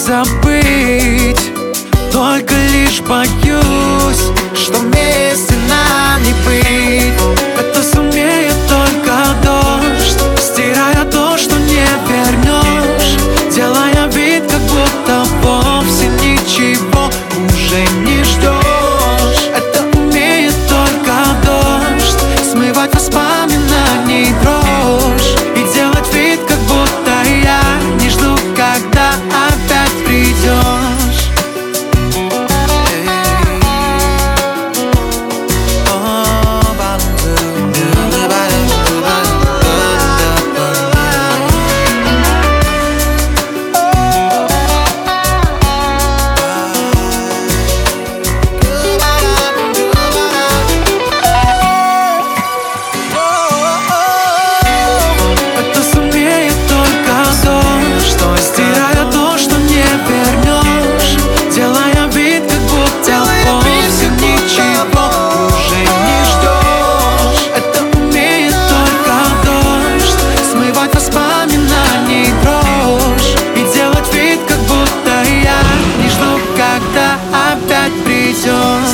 забыть. Только лишь боюсь, что вместе нам не быть. Это сумеет только дождь, стирая то, что не вернешь, делая вид, как будто вовсе ничего уже не ждешь. Это умеет только дождь, смывать воспоминаний дрожь и делать вид, как будто я не жду, когда опять придешь. Опять придешь.